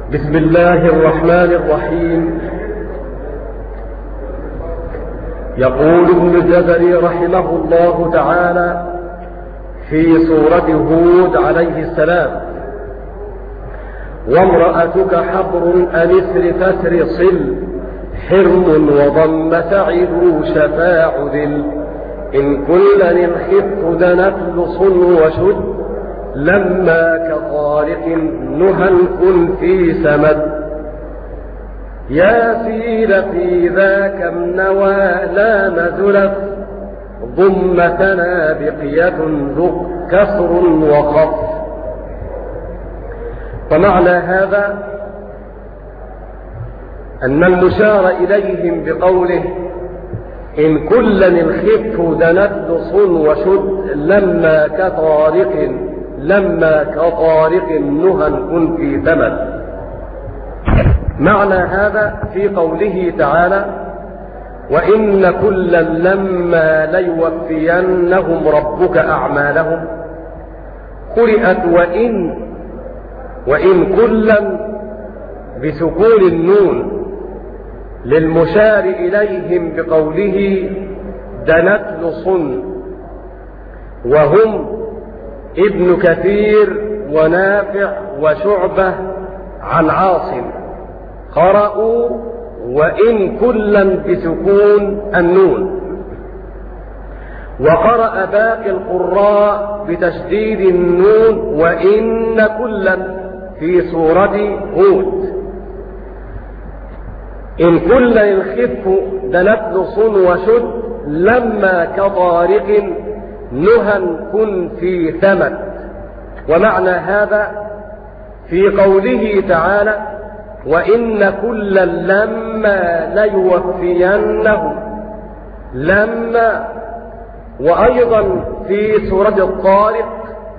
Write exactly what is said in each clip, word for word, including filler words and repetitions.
بسم الله الرحمن الرحيم. يقول ابن الجزري رحمه الله تعالى في سورة هود عليه السلام: وامرأتك حبر أنسر فسر صل حرم وضم سعد شفاع ذل إن كلا الخف دنت لصن وشد لما كطارق نهى كن في سمد يا سيل في ذاك النوى لا مزلت ضمتنا بقية ذق كسر وخف. فمعنى هذا أن المشار إليهم بقوله إن كلا الخف دنت لصن وشد لما كطارق لما كطارق نهى كن في ثمن. معنى هذا في قوله تعالى: وإن كلا لما ليوفينهم ربك أعمالهم. قرئت وإن وإن كلا بسكون النون للمشار إليهم بقوله دنت لصن، وهم ابن كثير ونافع وشعبة عن عاصم قرأوا وإن كلا بسكون النون، وقرأ باقي القراء بتشديد النون وإن كلا في سورة هود. إن كلا الخف دنت لصن وشد لما كطارق نهى كن في ثمن. ومعنى هذا في قوله تعالى: وإن كلا لما ليوفينهم لما. وأيضا في سورة الطارق: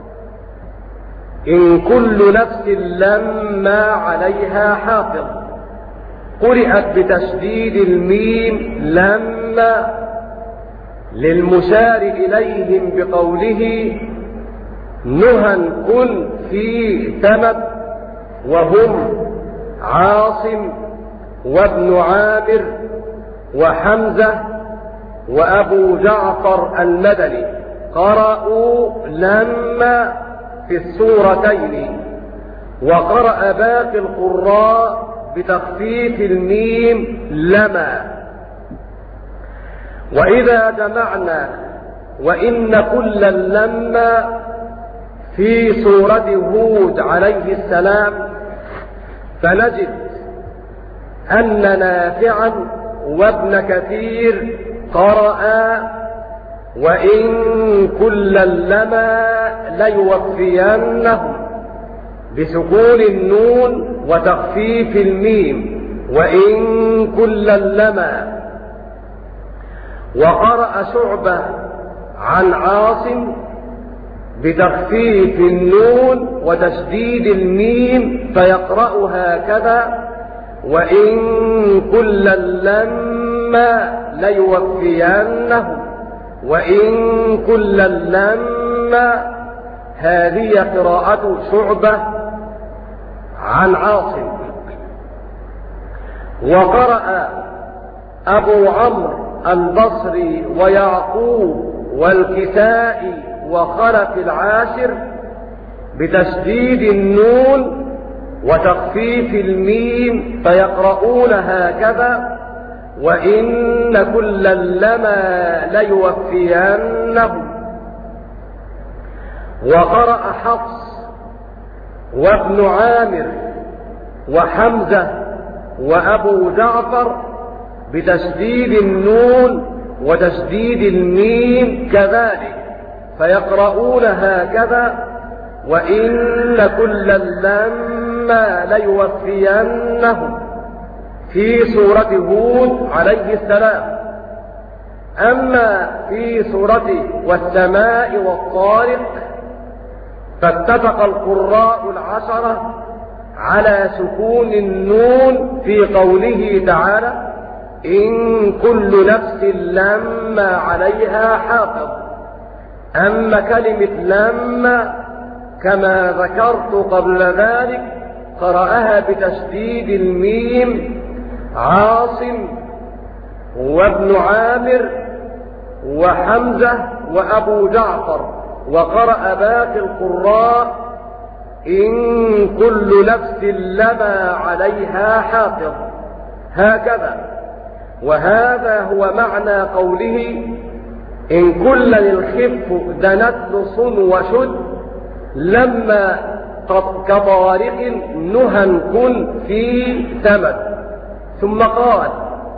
إن كل نفس لما عليها حافظ. قرئت بتشديد الميم لما للمشار إليهم بقوله نهى كن في ثمد، وهم عاصم وابن عامر وحمزة وأبو جعفر المدني قرأوا لما في السورتين، وقرأ باقي القراء بتخفيف الميم لما. وإذا جمعنا وإن كلا لما في سورة هود عليه السلام فنجد أن نافعا وابن كثير قرأ وإن كلا لما ليوفينهم بسكون النون وتخفيف الميم وإن كلا لما. وقرأ شعبة عن عاصم بتخفيف النون وتشديد الميم فيقرأ هكذا: وإن كلا لما ليوفينهم وإن كلا لما. هذه قراءة شعبة عن عاصم. وقرأ أبو عمرو البصري ويعقوب والكسائي وخلف العاشر بتشديد النون وتخفيف الميم فيقرؤون هكذا: وإن كلا لما ليوفينهم. وقرأ حفص وابن عامر وحمزة وأبو جعفر بتشديد النون وتشديد الميم كذلك فيقرؤون هكذا: وإن كلا لما ليوفينهم في سورة هود عليه السلام. أما في سورة والسماء والطارق فاتفق القراء العشرة على سكون النون في قوله تعالى: إن كل نفس لما عليها حافظ. أما كلمة لما كما ذكرت قبل ذلك قرأها بتشديد الميم عاصم وابن عامر وحمزة وأبو جعفر، وقرأ باقي القراء إن كل نفس لما عليها حافظ، هكذا. وهذا هو معنى قوله إن كل للخف دنت لصن وشد لما كطارق نهى كن في ثمد. ثم قال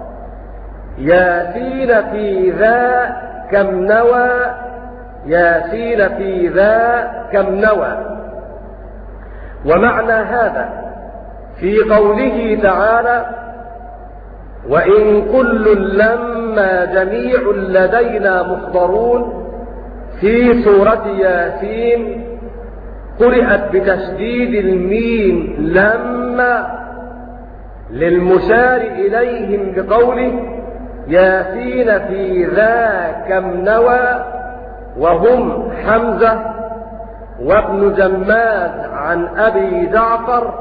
ياسين في ذا كم نوى، ياسين في ذا كم نوى. ومعنى هذا في قوله تعالى وإن كل لما جميع لدينا محضرون في سورة ياسين قرأت بتشديد الميم لما للمشار إليهم بقوله ياسين في ذا كم نوى، وهم حمزة وابن جماد عن أبي جعفر،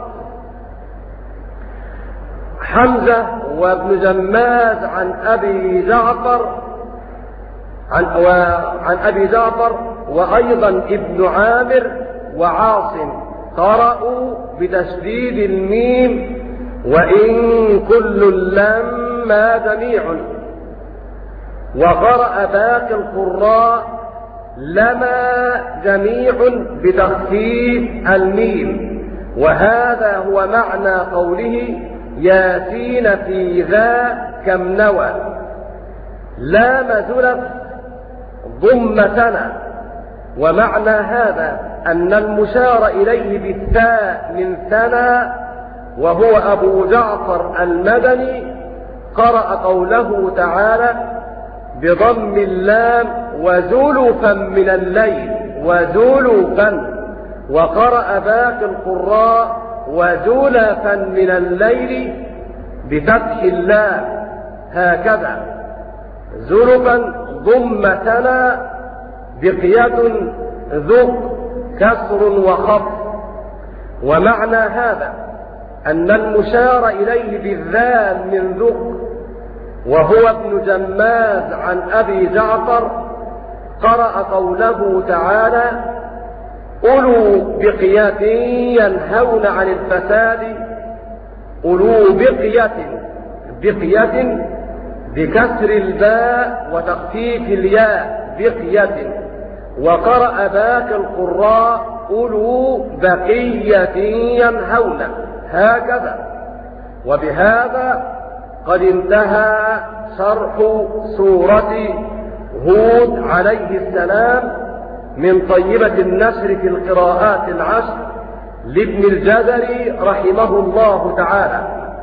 حمزة وابن جماد عن أبي جعفر عن, عن أبي جعفر وأيضا ابن عامر وعاصم قرأوا بتشديد الميم وإن كل لما جميع. وقرأ باقي القراء لما جميع بتخفيف الميم، وهذا هو معنى قوله ياسين في ذا كم نوى. لام زلف ضمتنا. ومعنى هذا أن المشار إليه بالثاء من ثنى وهو أبو جعفر المدني قرأ قوله تعالى بضم اللام وزلفا من الليل، وزلفا. وقرأ باقي القراء وزلفا من الليل بفتح اللام، هكذا. زلفا ضمتنا بقية ذق كسر وخفض. ومعنى هذا أن المشار إليه بالذال من ذق وهو ابن جماد عن أبي جعفر قرأ قوله تعالى أولو بقية ينهون عن الفساد، أولو بقية، بقية بكسر الباء وتخفيف الياء بقية. وقرأ باقي القراء أولو بقية ينهون، هكذا. وبهذا قد انتهى شرح سورة هود عليه السلام من طيبة النشر في القراءات العشر لابن الجزري رحمه الله تعالى.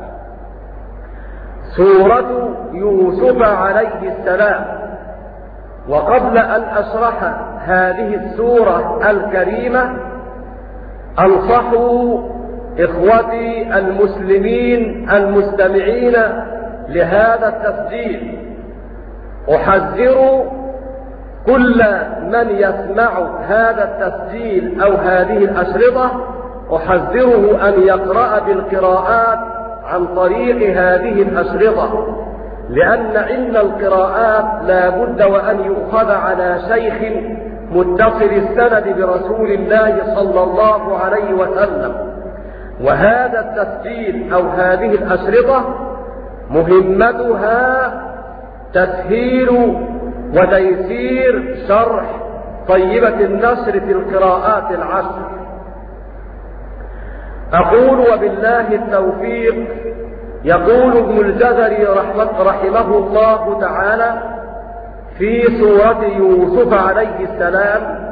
سورة يوسف عليه السلام. وقبل أن أشرح هذه السورة الكريمة أنصح إخوتي المسلمين المستمعين لهذا التسجيل، أحذر كل من يسمع هذا التسجيل أو هذه الأشرطة أحذره أن يقرأ بالقراءات عن طريق هذه الأشرطة، لأن علم القراءات لا بد وأن يؤخذ على شيخ متصل السند برسول الله صلى الله عليه وسلم. وهذا التسجيل أو هذه الأشرطة مهمتها تسهيل وتيسير شرح طيبة النشر في القراءات العشر. أقول وبالله التوفيق. يقول ابن الجزري رحمه, رحمه الله تعالى في سورة يوسف عليه السلام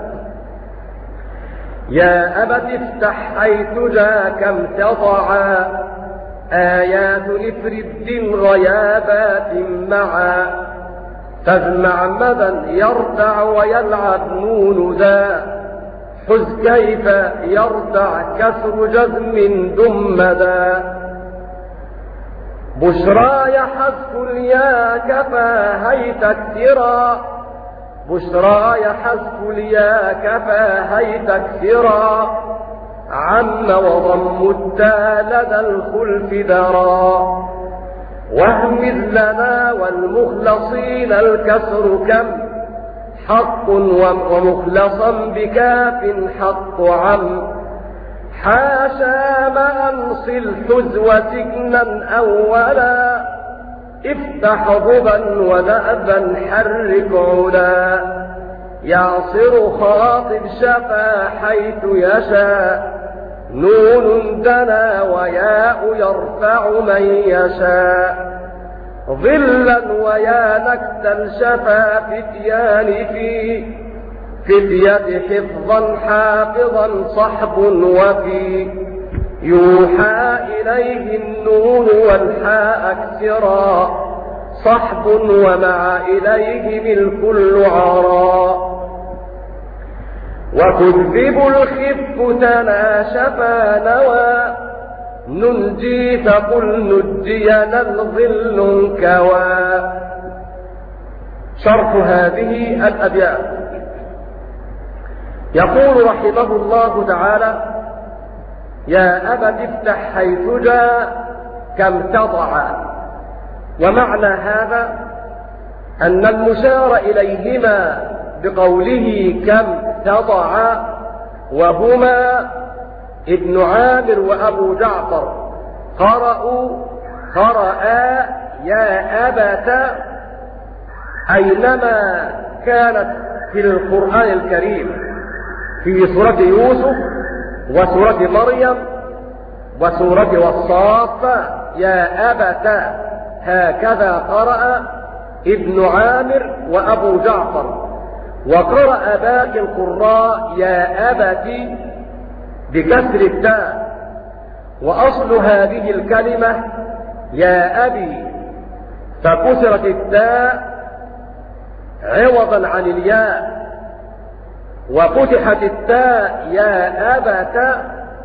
يا أبت افتح حيث جاك امتضعا آيات نفرد غيابات معا فاجمع مدى يرتع ويلعب نون ذا حز كيف يرتع كسر جزم دمدا بشراي حذف اليا كفاهي تكسرا بشراي حذف اليا كفاهي تكسرا عم وضم التاء لدى الخلف درا واهمز لنا والمخلصين الكسر كم حق ومخلصا بكاف حق عم حاشا ما أنصي الحزو سكنا أولا افتح ضبا ودأبا حرك علا يعصر خاطب شفا حيث يشاء نون دنا وياء يرفع من يشاء ظلا ويا نكتا شفا فتيان في فتية حفظا حافظا صحب وفي يوحى إليه النون والحاء أكسرا صحب ومع إليه الكل عرا وكذب الخف تناشفا نوى ننجي فقل نجينا الظل كوى. شرح هذه الأبيات. يقول رحمه الله تعالى: يا أبت افتح حيث جاء كم تضع. ومعنى هذا أن المشار إليهما بقوله كم تضع وهما ابن عامر وأبو جعفر قرأوا قرأ يا أبت أينما كانت في القرآن الكريم في سورة يوسف وسورة مريم وسورة والصافات يا أبت، هكذا قرأ ابن عامر وأبو جعفر. وقرأ باقي القراء يا أبت بكسر التاء. وأصل هذه الكلمة يا أبي، فكسرت التاء عوضا عن الياء، وفتحت التاء يا أبت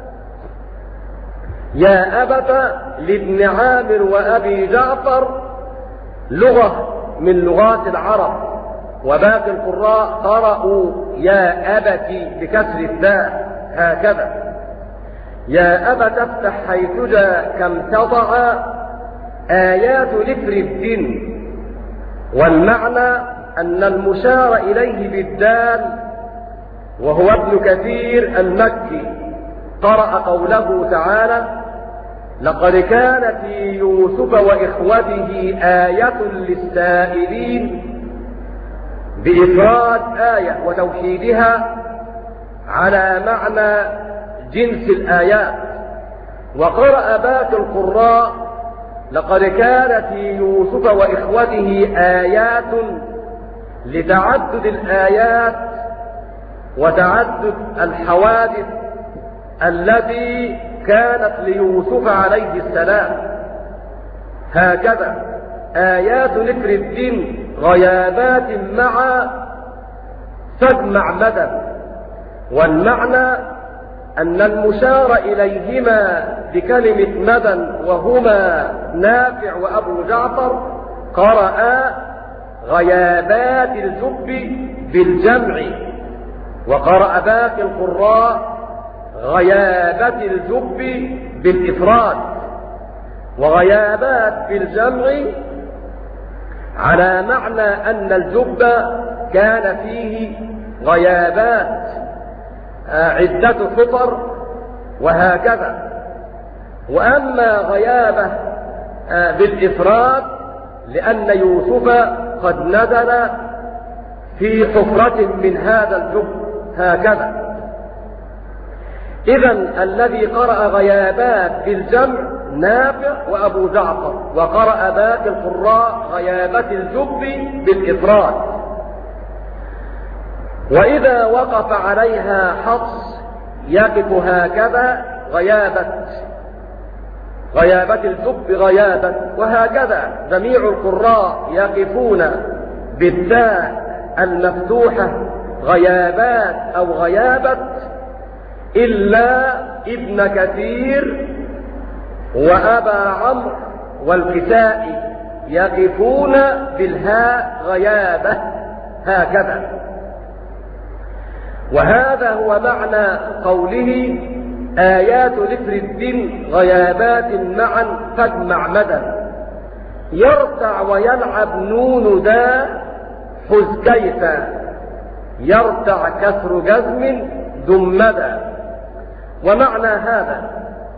يا أبت لابن عامر وأبي جعفر لغة من لغات العرب. وباقي القراء قرأوا يا أبت بكسر التاء هكذا: يا أبت افتح حيث جاء كم تضع آيات لفر الدين. والمعنى أن المشار إليه بالدال وهو ابن كثير المكي قرأ قوله تعالى: لقد كان في يوسف وإخوته آية للسائلين، بإفراد آية وتوحيدها على معنى جنس الآيات. وقرأ باقي القراء: لقد كان في يوسف وإخوته آيات، لتعدد الآيات وتعدد الحوادث التي كانت ليوسف عليه السلام. هكذا آيات لفر الدين غيابات مع فاجمع مدى. والمعنى أن المشار إليهما بكلمة مدى وهما نافع وأبو جعفر قرأ غيابات الجب بالجمع، وقرأ باقي القراء غيابات الجب بالإفراد. وغيابات بالجمع على معنى أن الجب كان فيه غيابات عدة فطر وهكذا. وأما غيابة بالإفراد لأن يوسف قد نزل في حفرة من هذا الجب هكذا. إذن الذي قرأ غيابات بالجمع نافع وأبو جعفر، وقرأ باقي القراء غيابات الجب بالإفراد. وإذا وقف عليها حفص يقف هكذا: غيابة غيابة الجب غيابة. وهكذا جميع القراء يقفون بالتاء المفتوحة غيابات أو غيابة، إلا ابن كثير وأبا عمرو والكسائي يقفون بالهاء غيابة هكذا. وهذا هو معنى قوله: آيات ذكر الدين غيابات معا فاجمع مدى. يرتع ويلعب نون دا حز كيف، يرتع كسر جزم دمدا. ومعنى هذا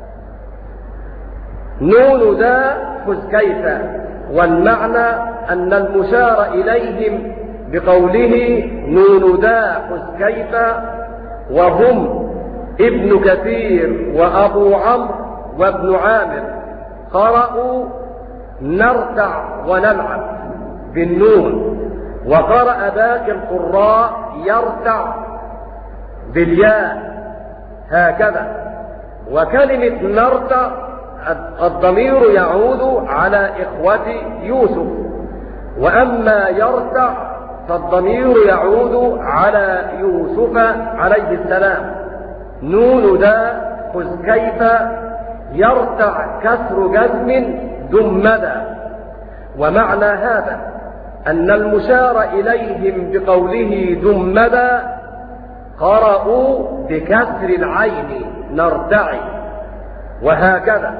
نون دا حز كيف، والمعنى أن المشار إليهم بقوله نون دا حز كيف وهم ابن كثير وأبو عمرو وابن عامر قرأوا نرتع ونلعب بالنون، وقرأ باقي القراء يرتع بالياء هكذا. وكلمة نرتع الضمير يعود على إخوة يوسف، وأما يرتع فالضمير يعود على يوسف عليه السلام. نون دا خذ كيف يرتع كسر جزم دمدا. ومعنى هذا أن المشار إليهم بقوله دمدا قرأوا بكسر العين نرتعي وهكذا.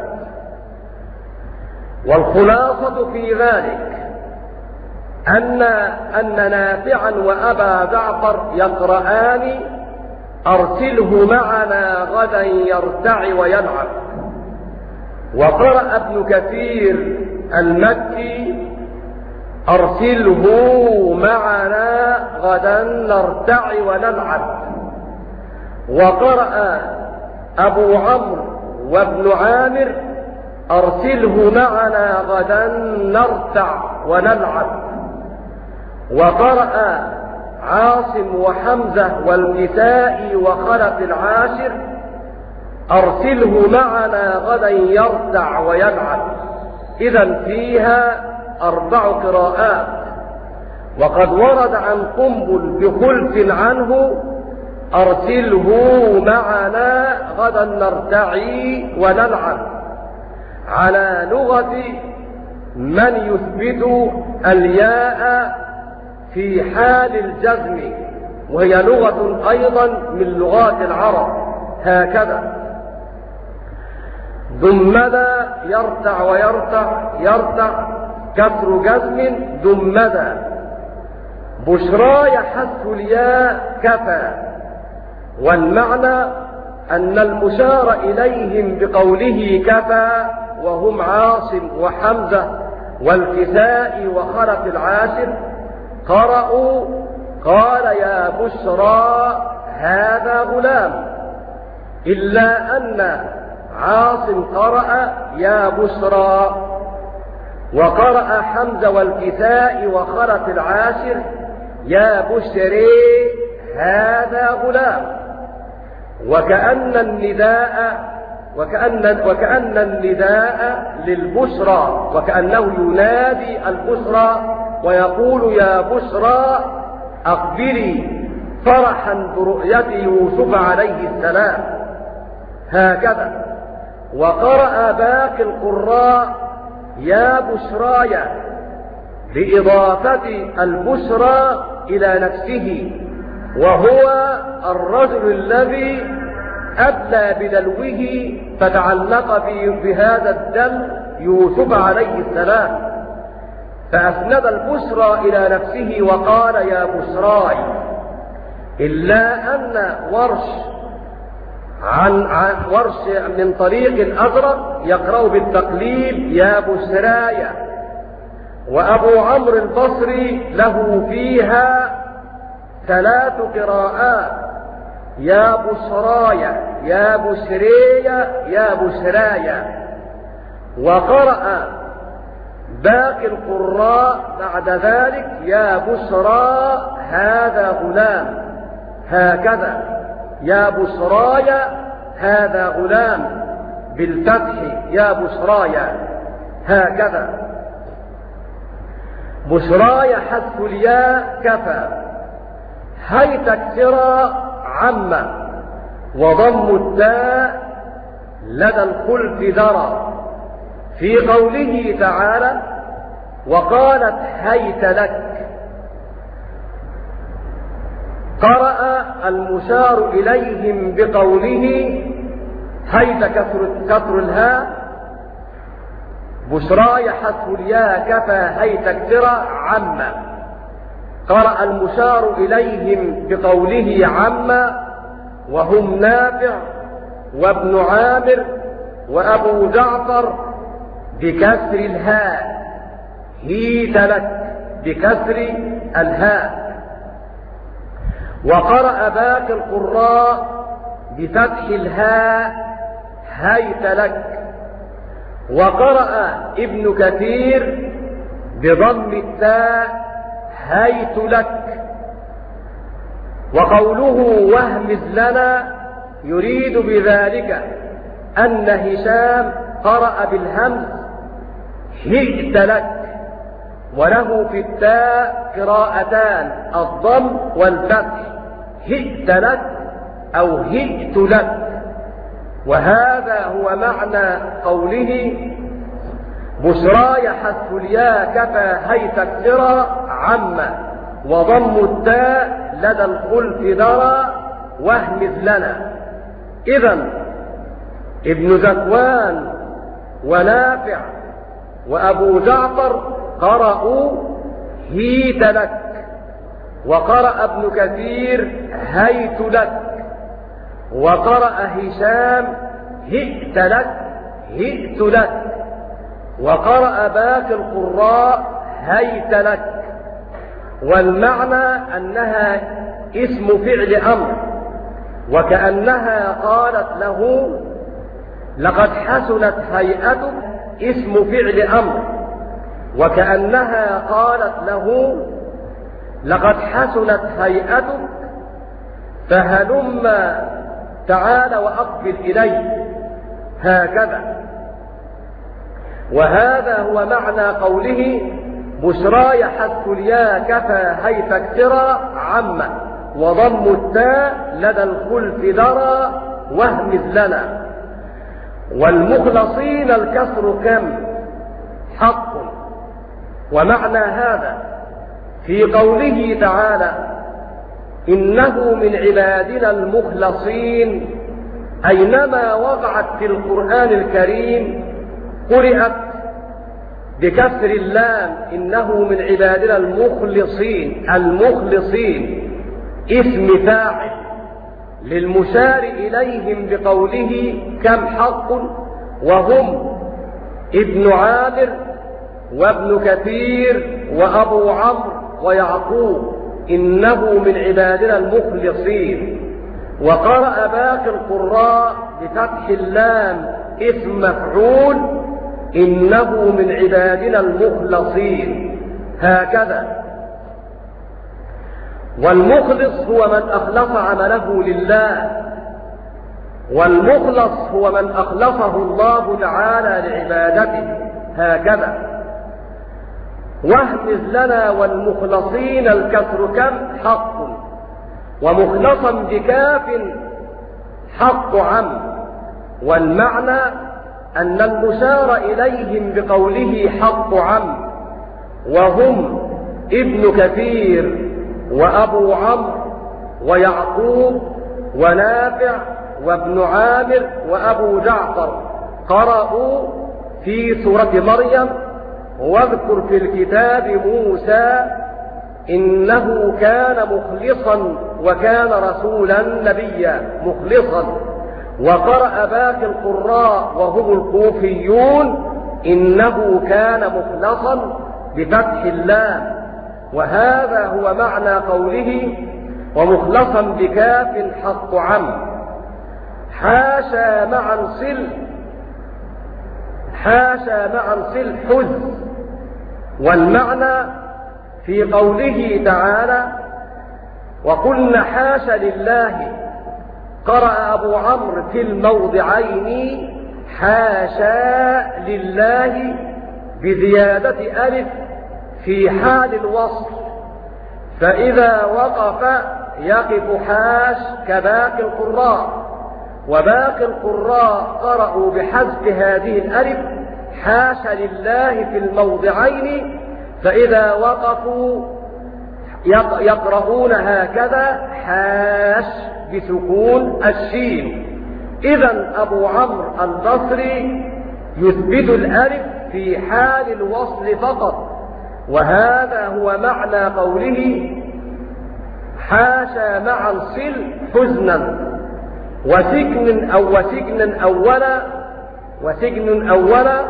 والخلاصة في ذلك أن أن نافعا وأبا جعفر يقرآن أرسله معنا غدا يرتع ويلعب. وقرأ ابن كثير المكي أرسله معنا غدا نرتع ونلعب. وقرأ أبو عمرو وابن عامر أرسله معنا غدا نرتع ونلعب. وقرأ عاصم وحمزة والكسائي وخلف العاشر أرسله معنا غدا يرتع ويلعب. إذا فيها أربع قراءات. وقد ورد عن قنبل بخلف عنه أرسله معنا غدا نرتعي ونلعب، على لغة من يثبت الياء في حال الجزم، وهي لغة أيضا من لغات العرب هكذا. دمدا يرتع ويرتع، يرتع كسر جزم دمدا. بشرى يحث الياء كفى. والمعنى أن المشار إليهم بقوله كفى وهم عاصم وحمزة والكسائي وخلف العاشر قرأوا قال يا بشرى هذا غلام، إلا أن عاصم قرأ يا بشرى، وقرأ حمزة والكسائي وخلف العاشر يا بشري هذا غلام. وكأن النداء وكأن وكأن النداء للبشرى، وكأنه ينادي البشرى ويقول يا بشرى أقبلي فرحا برؤية يوسف عليه السلام هكذا. وقرأ باقي القراء يا بشرايا بإضافة البشرى إلى نفسه، وهو الرجل الذي أدلى بدلوه فتعلق بهذا الدم يوسف عليه السلام، فأسند البشرى إلى نفسه وقال يا بشراي. إلا أن ورش عن, عن ورش من طريق الأزرق يقرأ بالتقليد يا بشرايا. وأبو عمرو البصري له فيها ثلاث قراءات يا بشرايا يا بشريا يا بشرايا. وقرأ باقي القراء بعد ذلك يا بشرى هذا غلام هكذا، يا بشرايا هذا غلام بالفتح يا بشرايا هكذا. بشرايا حذف الياء كفى، هي تكسر عم، وضم التاء لدى الخلف درى. في قوله تعالى وقالت هيت لك، قرأ المشار إليهم بقوله هيت كسر, كسر الهاء. بشراي حذف الياء كفى هيت اكسرا عما. قرأ المشار إليهم بقوله عما وهم نافع وابن عامر وأبو جعفر بكسر الهاء. هيت لك بكسر الهاء. وقرأ باقي القراء بفتح الهاء هيت لك. وقرأ ابن كثير بضم التاء هيت لك. وقوله واهمز لنا يريد بذلك أن هشام قرأ بالهمز هئت لك، وله في التاء قراءتان الضم والفتح هئت لك أو هئت لك. وهذا هو معنى قوله بشراي حذف الياء كفى هيت اكسرا عما وضم التاء لدى الخلف درى واهمز لنا. إذن ابن زكوان ونافع وأبو جعفر قرأوا هيت لك، وقرأ ابن كثير هيت لك، وقرأ هشام هئت لك هئت لك، وقرأ باقي القراء هيت لك. والمعنى أنها اسم فعل أمر، وكأنها قالت له لقد حسنت هيئتك اسم فعل أمر، وكأنها قالت له لقد حسنت هيئتك فهلم تعال وأقبل إلي هكذا. وهذا هو معنى قوله بشراي حذف الياء كفى هيت اكسرا عما وضم التاء لدى الخلف درى واهمز لنا. والمخلصين الكسر كم حق. ومعنى هذا في قوله تعالى إنه من عبادنا المخلصين، أينما وقعت في القرآن الكريم قرأت بكسر اللام إنه من عبادنا المخلصين. المخلصين اسم فاعل للمشار إليهم بقوله كم حق، وهم ابن عامر وابن كثير وأبو عمرو ويعقوب إنه من عبادنا المخلصين. وقرأ باقي القراء بفتح اللام اسم مفعول إنه من عبادنا المخلصين هكذا. والمخلص هو من أخلص عمله لله، والمخلص هو من أخلصه الله تعالى لعبادته هكذا. واهمز لنا والمخلصين الكسر كم حق، ومخلصا بكاف حق عم. والمعنى أن المشار إليهم بقوله حق عم وهم ابن كثير وأبو عمرو ويعقوب ونافع وابن عامر وأبو جعفر قرأوا في سورة مريم واذكر في الكتاب موسى إنه كان مخلصا وكان رسولا نبيا مخلصا. وقرأ باقي القراء وهم الكوفيون إنه كان مخلصا بفتح اللام. وهذا هو معنى قوله ومخلصا بكاف حق عم. حاشا معا صل حاشا معا صل حز. والمعنى في قوله تعالى وقلنا حاشا لله. قرأ أبو عمرو في الموضعين حاشا لله بزيادة ألف في حال الوصف، فإذا وقف يقف حاش كباقي القراء. وباقي القراء قرأوا بحذف هذه الألف حاشا لله في الموضعين، فإذا وقفوا يقرؤون هكذا حاش بسكون الشين. إذن أبو عمرو البصري يثبت الألف في حال الوصل فقط، وهذا هو معنى قوله حاشا معا صل حزنا وسجن أو وسجن أولا وسجن أولا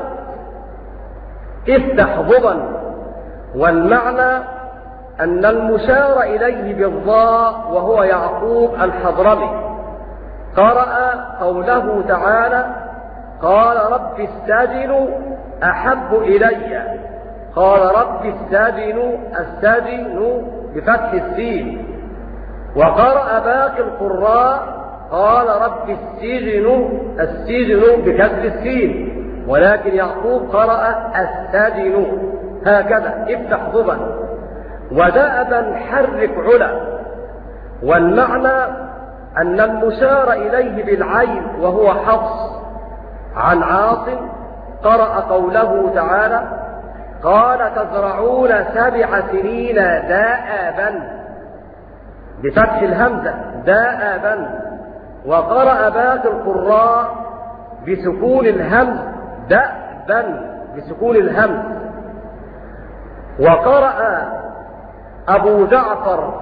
افتح ضبا. والمعنى أن المشار إليه بالضاء وهو يعقوب الحضرمي قرأ قوله تعالى قال رب السجن أحب إلي. قال رب السجن السجن بفتح السين. وقرأ باقي القراء قال رب السجن السجن بكسر السين، ولكن يعقوب قرأ السجن هكذا افتح ضبا. ودأبا حرك علا. والمعنى أن المشار إليه بالعين وهو حفص عن عاصم قرأ قوله تعالى قال تزرعون سبع سنين دأبا بفتح الهمزة دأبا. وقرأ باقي القراء بسكون الهمز دأبا بسكون الهمز. وقرأ أبو جعفر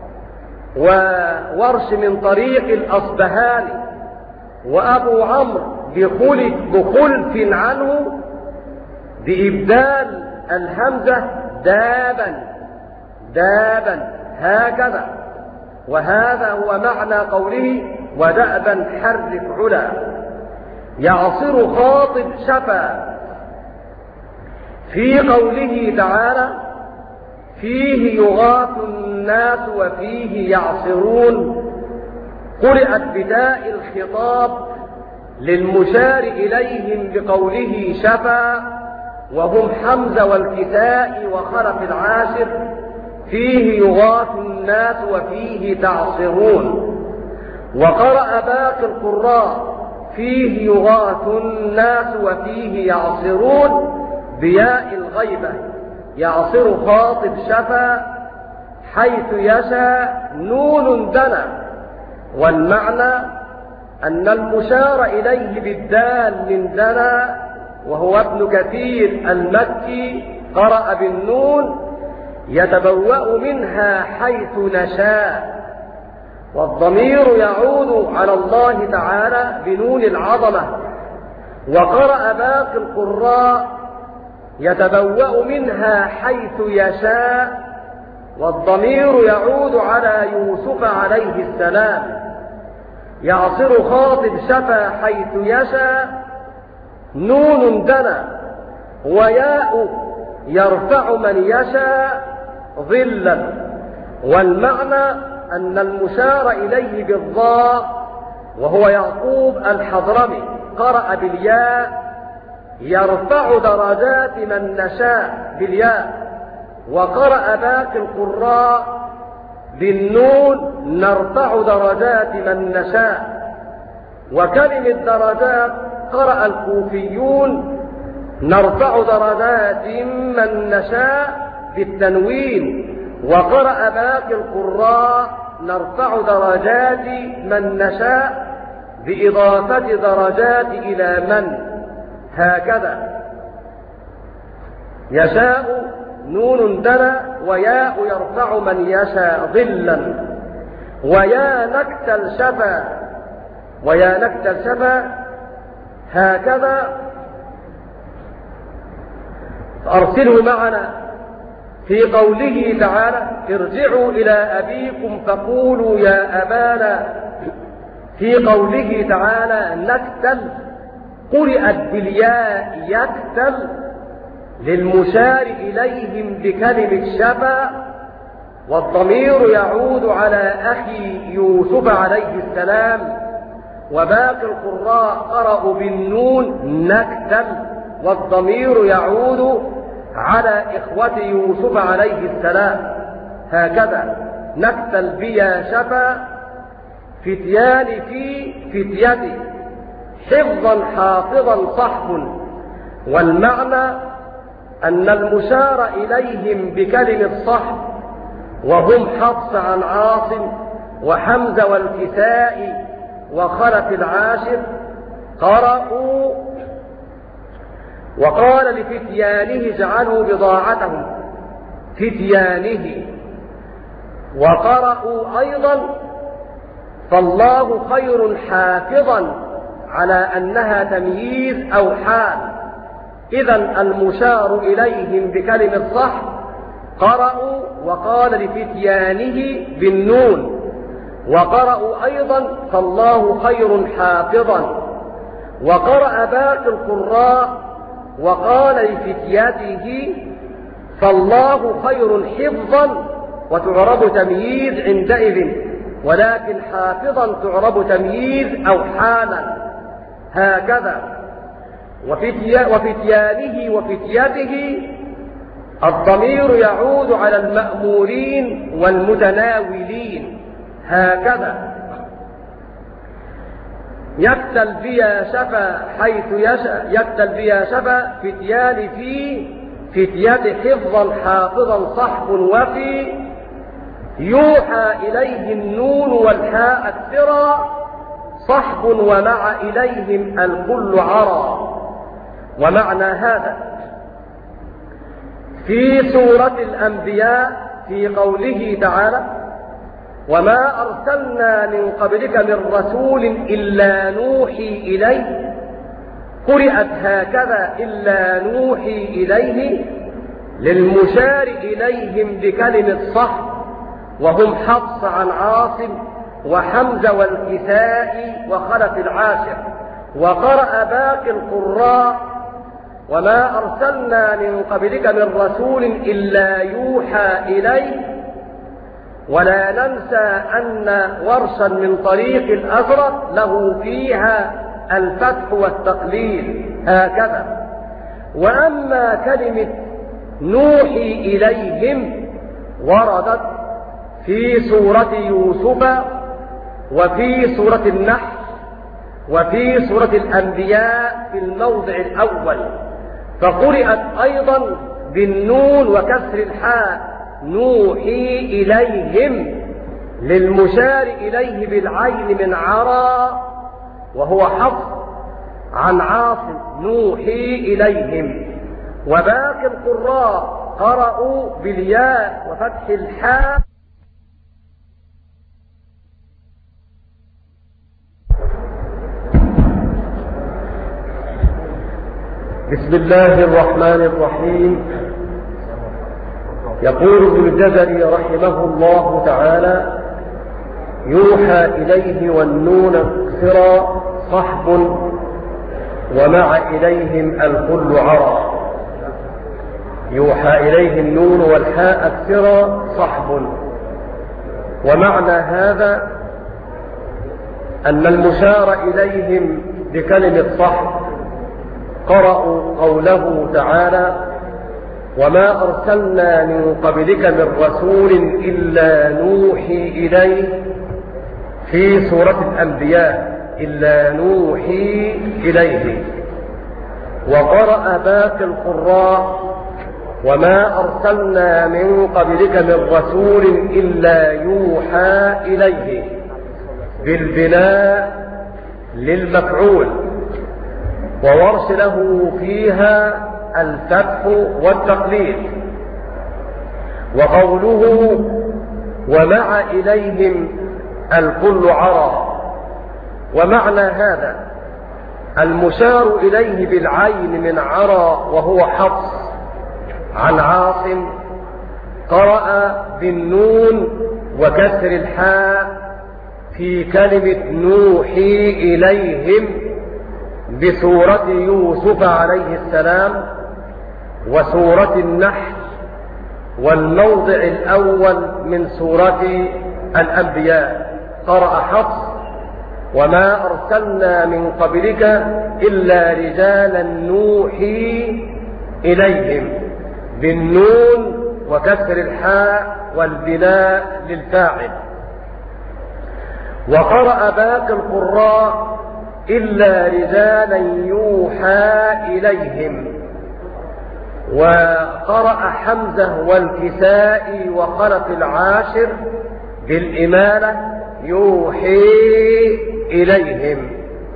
وورش من طريق الأصبهاني وأبو عمرو بخلف بخلف عنه بإبدال الهمزة دابا دابا هكذا. وهذا هو معنى قوله ودأبا حرك علا. يعصر خاطب شفا في قوله تعالى فيه يغاث الناس وفيه يعصرون قرأت بداء الخطاب للمشار إليهم بقوله شفا وهم حمزة والكساء وخلف العاشر فيه يغاث الناس وفيه تعصرون. وقرأ باقي القراء فيه يغاث الناس وفيه يعصرون بياء الغيبة يعصر خاطب شفا حيث يشاء نون دنا. والمعنى أن المشار إليه بالدال من دنا وهو ابن كثير المكي قرأ بالنون يتبوأ منها حيث نشاء. والضمير يعود على الله تعالى بنون العظمة. وقرأ باقي القراء يتبوأ منها حيث يشاء والضمير يعود على يوسف عليه السلام. يعصر خاطب شفا حيث يشاء نون دنا وياء يرفع من يشاء ظلا. والمعنى أن المشار إليه بالضاء وهو يعقوب الحضرمي قرأ بالياء يرفع درجات من نشاء بالياء. وقرأ باقي القراء بالنون نرفع درجات من نشاء. وكلمة درجات قرأ الكوفيون نرفع درجات من نشاء بالتنوين. وقرأ باقي القراء نرفع درجات من نشاء بإضافة درجات إلى من هكذا. يشاء نون دنا وياء يرفع من يشاء ظلا. ويا نكتل شفا ويا نكتل شفا هكذا. أرسله معنا في قوله تعالى ارجعوا إلى أبيكم فقولوا يا أبانا. في قوله تعالى نكتل قرأت بالياء يكتل للمشار إليهم بكلمة شفا والضمير يعود على أخي يوسف عليه السلام. وباقي القراء قرأوا بالنون نكتل والضمير يعود على إخوة يوسف عليه السلام هكذا. نكتل بيا شفا فتيان في فتيتي حفظا حافظا صحب. والمعنى أن المشار إليهم بكلمة صحب وهم حفص عن عاصم وحمزة والكساء وخلف العاشر قرأوا وقال لفتيانه اجعلوا بضاعتهم فتيانه، وقرأوا أيضا فالله خير حافظا على أنها تمييز أو حال. إذن المشار إليهم بكلمة صح قرأوا وقال لفتيانه بالنون، وقرأوا أيضا فالله خير حافظا. وقرأ باقي القراء وقال لفتياته فالله خير حفظا، وتعرب تمييز عندئذ، ولكن حافظا تعرب تمييز أو حالا هكذا. وفتيا وفتيانه وفتياته الضمير يعود على المأمورين والمتناولين هكذا. يكتل بيا شفا حيث يشاء، يكتل بيا شفا فتيان في فتيات حفظا حافظا صحب وفي، يوحى إليه النون والحاء أكثرا صحب ومع إليهم الكل عرى. ومعنى هذا في سورة الأنبياء في قوله تعالى وما أرسلنا من قبلك من رسول إلا نوحي إليه، قرأت هكذا إلا نوحي إليه للمشار إليهم بكلمة صح، وهم حفص عن عاصم وحمزة والكسائي وخلف العاشر. وقرأ باقي القراء وما أرسلنا من قبلك من رسول إلا يوحى إليه. ولا ننسى أن ورشا من طريق الأزرق له فيها الفتح والتقليل هكذا. وأما كلمة نوحي إليهم وردت في سورة يوسف وفي سورة النحل وفي سورة الأنبياء في الموضع الأول، فقرأت أيضا بالنون وكسر الحاء نوحي إليهم للمشار إليه بالعين من عرى، وهو حفص عن عاصم نوحي إليهم. وباقي القراء قرأوا بالياء وفتح الحاء. بسم الله الرحمن الرحيم. يقول ابن الجزري رحمه الله تعالى يوحى إليه والنون اكسرا صحب ومع إليهم الكل عرى. يوحى إليه النون والحاء اكسرا صحب. ومعنى هذا أن المشار إليهم بكلمة صحب قرأوا قوله تعالى وما أرسلنا من قبلك من رسول إلا نوحي إليه في سورة الأنبياء إلا نوحي إليه. وقرأ باقي القراء وما أرسلنا من قبلك من رسول إلا يوحى إليه بالبناء للمفعول، وورش له فيها الفتح والتقليل. وقوله ومع إليهم الكل عرى، ومعنى هذا المشار إليه بالعين من عرى وهو حفص عن عاصم قرأ بالنون وكسر الحاء في كلمة نوحي إليهم بسورة يوسف عليه السلام وسورة النحل والموضع الأول من سورة الأنبياء. قرأ حفص وما أرسلنا من قبلك إلا رجالا نوحي إليهم بالنون وكسر الحاء والبناء للفاعل. وقرأ باقي القراء إلا رجالا يوحى إليهم. وقرأ حمزة والكسائي وخلف العاشر بالإمالة يوحي إليهم.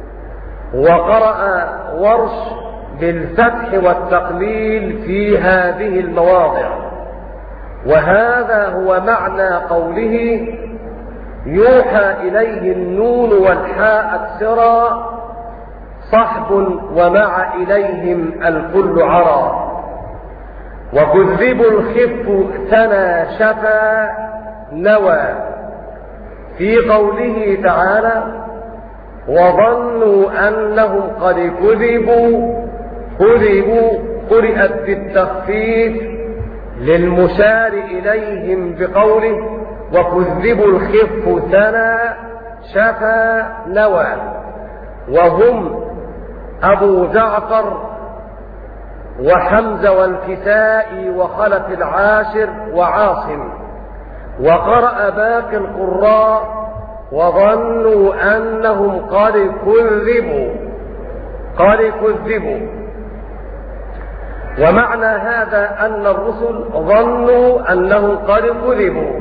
وقرأ ورش بالفتح والتقليل في هذه المواضع. وهذا هو معنى قوله يوحى إليه النون والحاء أكسرا صحب ومع إليهم الكل عرى. وكذبوا الخف ثنى شفا نوى في قوله تعالى وظنوا أنهم قد كذبوا كذبوا قرئت بالتخفيف للمشار إليهم بقوله وكذبوا الخف ثنى شفا نوى، وهم أبو جعفر وحمزة والكسائي وخلف العاشر وعاصم. وقرأ باقي القراء وظنوا أنهم قد كذبوا قد كذبوا. ومعنى هذا أن الرسل ظنوا أنهم قد كذبوا،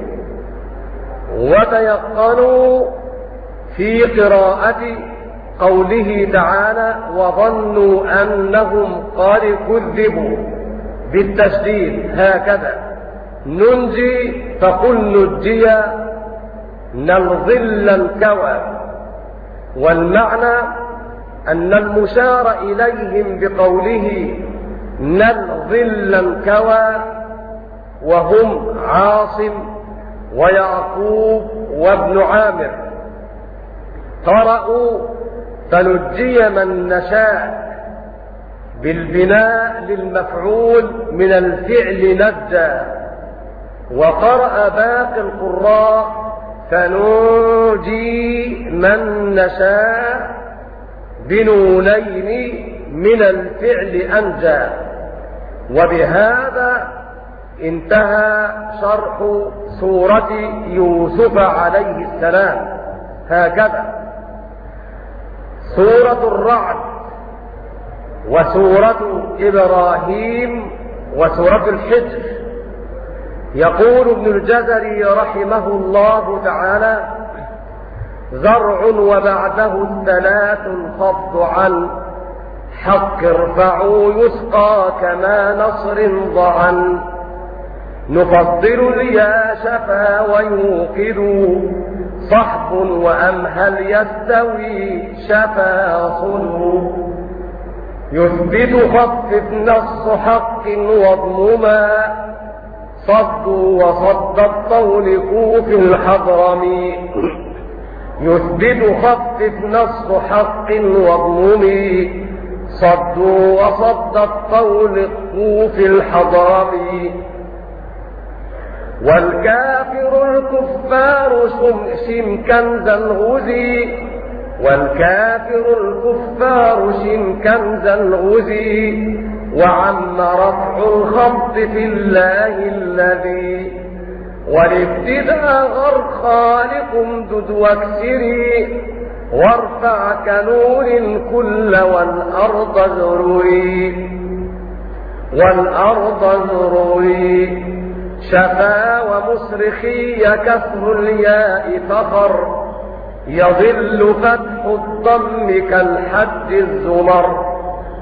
وتيقنوا في قراءة قوله تعالى وظنوا أنهم قد كذبوا بالتشديد هكذا ننجي فقل نجي نلظل الكوى. والمعنى أن المشار إليهم بقوله نلظل الكوى وهم عاصم ويعقوب وابن عامر قرأوا فنجي من نشاء بالبناء للمفعول من الفعل نجى. وقرأ باقي القراء فننجي من نشاء بنونين من الفعل أنجى. وبهذا انتهى شرح سورة يوسف عليه السلام. هكذا سورة الرعد وسورة إبراهيم وسورة الحجر. يقول ابن الجزري رحمه الله تعالى زرع وبعده الثلاث الخفض عن حق ارفعوا يسقى كما نصر ضعن نفضل اليا شفا ويوقد صحب وأمهل يستوي شفا صلو يثبت خفف نص حق واضمما صدوا وصد الطول كوف الحضرمي يثبت خفف نص حق واضممي صدوا وصد الطول كوف الحضرمي والكافر الكفار شم كنزا غزي والكافر الكفار شم كنزا غزي وعم رفع الخفض في الله الذي والابتداء غر خالق امدد واكسري وارفع كنور كل والأرض ذروري والأرض ذروري شفا ومصرخي كسر الياء فخر يظل فتح الضم كالحج الزمر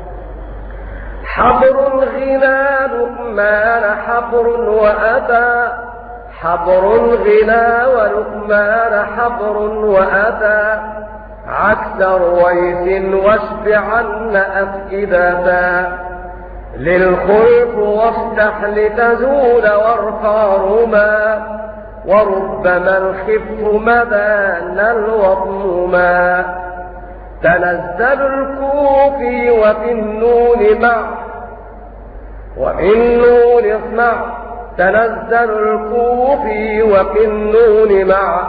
حبر الغنى لقمان حبر وأتى حبر الغنى ولقمان حبر وأتى عكس رويس واشبعن أفئدة للخلف وافتح لتزول وارفع رما وربما الخف مدان الوضمما تنزل الكوفي وفي النون مع وفي النون اسمع تنزل الكوفي وفي النون مع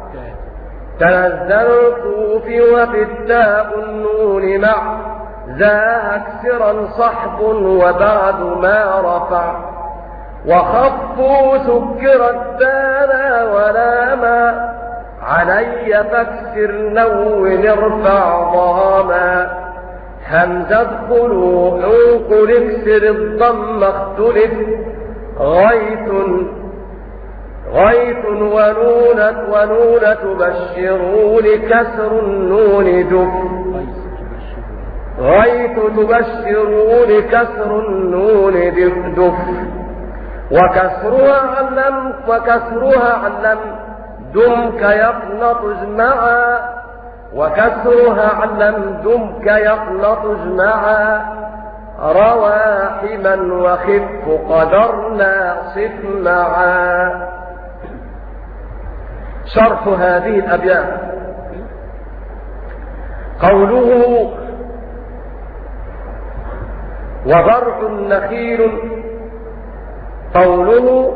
تنزل الكوفي وفي التاء النون مع ذا اكسرا صحب وبعد ما رفع وخفوا سكر الدانا ولا ما علي فاكسر نون ارفع ضاما همزة خلوع قل اكسر الضم اختلف غيث غيث ونونة ونونة تبشرون كسر النون دف غيث تبشرون كسر النون دف دف وكسرها علم وكسرها علم دمك يقنط اجمعا وكسرها علم دمك يقنط اجمعا رواحما وخف قدرنا صف معا. شرح هذه الأبيات. قوله وزرع نخيل، قوله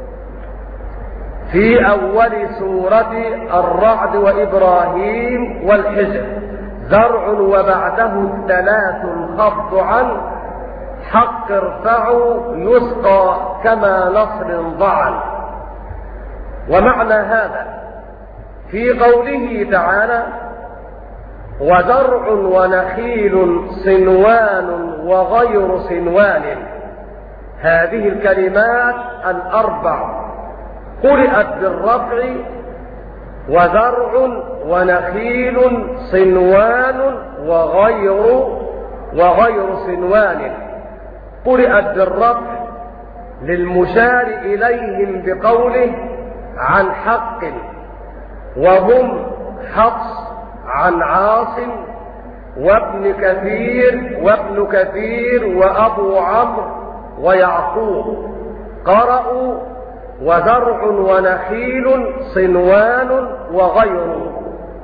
في أول سورة الرعد وإبراهيم والحجر زرع وبعده الثلاث الخفض عن حق ارفعوا يسقى كما نصر ضعن. ومعنى هذا في قوله تعالى وزرع ونخيل صنوان وغير صنوان، هذه الكلمات الأربع قرأت بالرفع وزرع ونخيل صنوان وغير وغير صنوان، قرأت بالرفع للمشار إليهم بقوله عن حق، وهم حفص عن عاصم وابن كثير وابن كثير وأبو عمرو ويعقوب قرأوا وزرع ونخيل صنوان وغيره،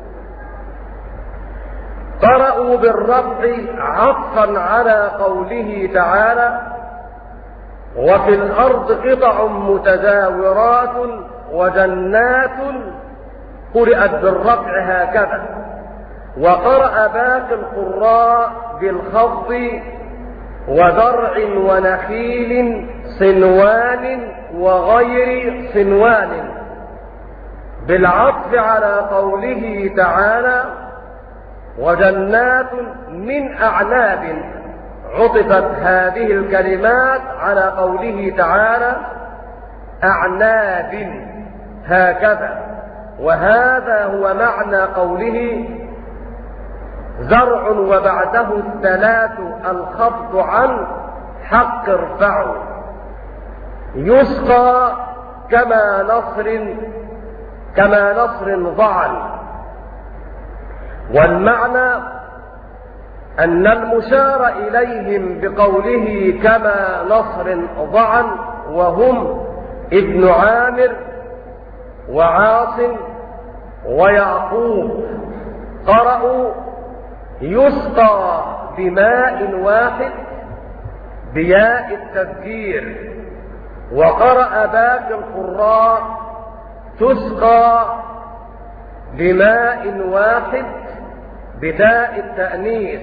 قرأوا بالرفع عطفا على قوله تعالى وفي الأرض قطع متزاورات وجنات، قرأت بالرفع هكذا. وقرأ باقي القراء بالخفض وزرع ونخيل صنوان وغير صنوان، بالعطف على قوله تعالى وجنات من أعناب، عطفت هذه الكلمات على قوله تعالى أعناب هكذا. وهذا هو معنى قوله زرع وبعده الثلاث الخفض عن حق ارفعوا يسقى كما نصر كما نصر ضعن. والمعنى أن المشار إليهم بقوله كما نصر ضعن وهم ابن عامر وعاصم ويعقوب قرأوا يسقى بماء واحد بياء التذكير، وقرأ باقي القراء تسقى بماء واحد بتاء التأنيث،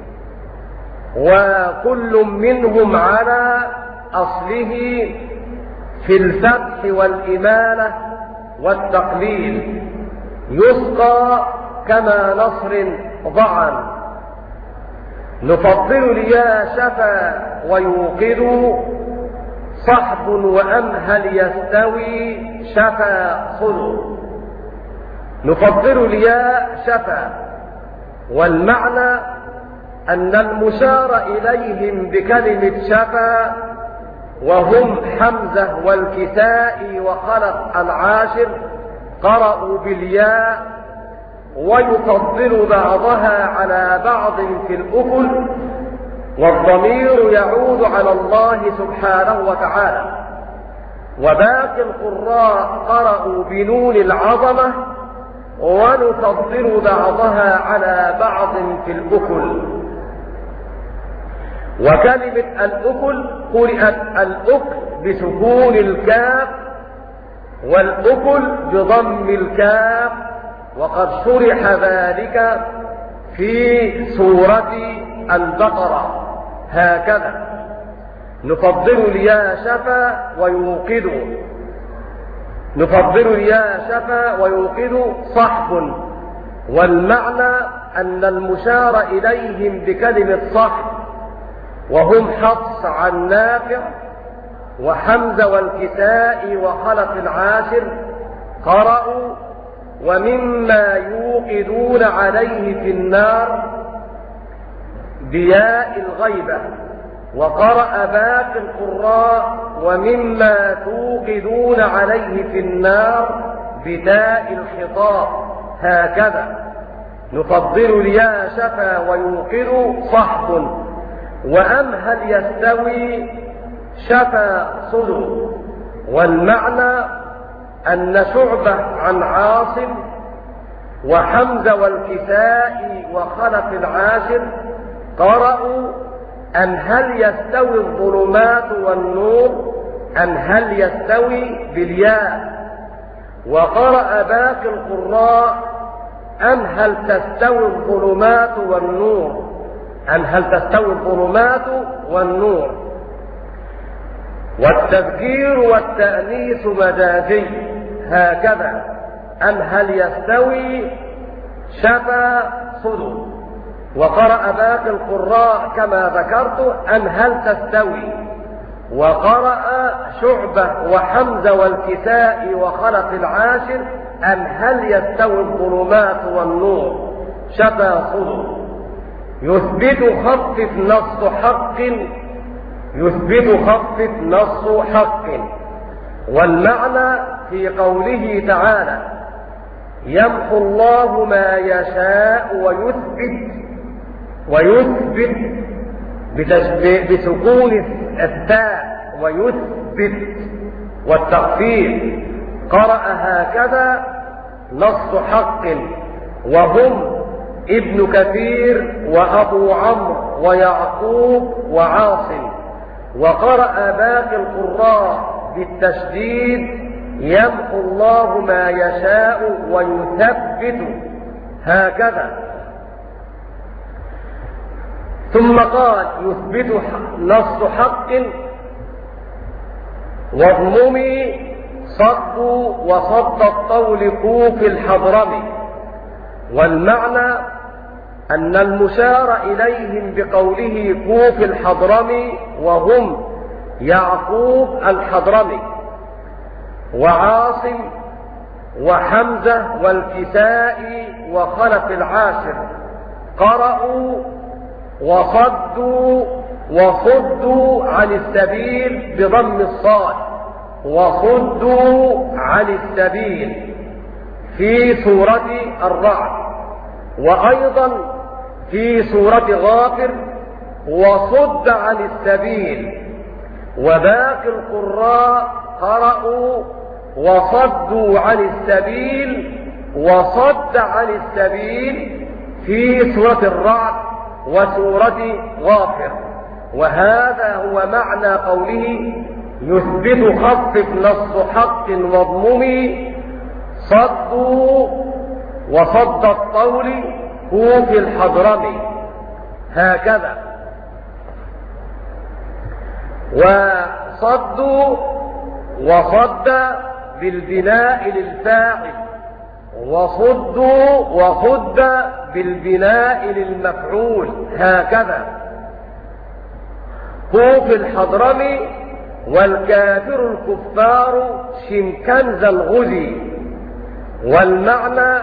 وكل منهم على أصله في الفتح والإمالة والتقليل، يسقى كما نصر ضعن. نفضل ليا شفا ويوقد صحب وأمهل يستوي شفا صلو، نفضل ليا شفا. والمعنى أن المشار إليهم بكلمة شفا وهم حمزة والكسائي وخلف العاشر قرأوا بالياء، ويفضل بعضها على بعض في الأكل، والضمير يعود على الله سبحانه وتعالى. وباقي القراء قرأوا بنون العظمة ونفضل بعضها على بعض في الأكل. وكلمة الأكل قرأت الأكل بسكون الكاف والأكل بضم الكاف، وقد شرح ذلك في سورة البقرة هكذا نفضل اليا شفا ويوقد نفضل اليا شفا ويوقد صحب. والمعنى أن المشار إليهم بكلمة صحب وهم حفص عن نافع وحمزة والكساء وخلف العاشر قرأوا ومما يوقدون عليه في النار بياء الغيبة، وقرأ باقي القراء ومما توقدون عليه في النار بتاء الخطاب. هكذا نفضل الياء شفا ويوقد صحب، وأمهل يستوي شفا صدر. والمعنى أن شعبة عن عاصم وحمزة والكساء وخلف العاشر قرأوا أن هل يستوي الظلمات والنور، أن هل يستوي بالياء. وقرأ باقي القراء أن هل تستوي الظلمات والنور، أن هل تستوي الظلمات والنور. والتذكير والتأنيث مجازي، هكذا أن هل يستوي شفا صدر. وقرأ باقي القراء كما ذكرت أن هل تستوي. وقرأ شعبة وحمزة والكساء وخلف العاشر أن هل يستوي الظلمات والنور شفا صدر. يثبت خفف نص حق، يثبت خفف نص حق. والمعنى في قوله تعالى يمحو الله ما يشاء ويثبت، ويثبت بسكون التاء ويثبت والتخفيف. قرأ هكذا نص حق، وهم ابن كثير وأبو عمرو ويعقوب وعاصم. وقرأ باقي القراء بالتشديد يمحو الله ما يشاء ويثبت، هكذا. ثم قال يثبت نص حق واضممي صد وصد الطول كوف الحضرمي. والمعنى أن المشار إليهم بقوله كوف الحضرمي وهم يعقوب الحضرمي وعاصم وحمزة والكساء وخلف العاشر قرأوا وصدوا وصدوا عن السبيل بضم الصاد، وصدوا عن السبيل في سورة الرعد. وأيضا في سورة غافر وصد عن السبيل. وباقي القراء قرأوا وصدوا عن السبيل وصد عن السبيل في سورة الرعد وسورة غافر. وهذا هو معنى قوله يثبت خفف نص حق واضممي صدوا وصد الطول كوف الحضرمي، هكذا. وصدوا وصد بالبناء للفاعل، وصدوا وصد بالبناء للمفعول، هكذا. كوف الحضرمي والكافر الكفار شمكنز الغزي. والمعنى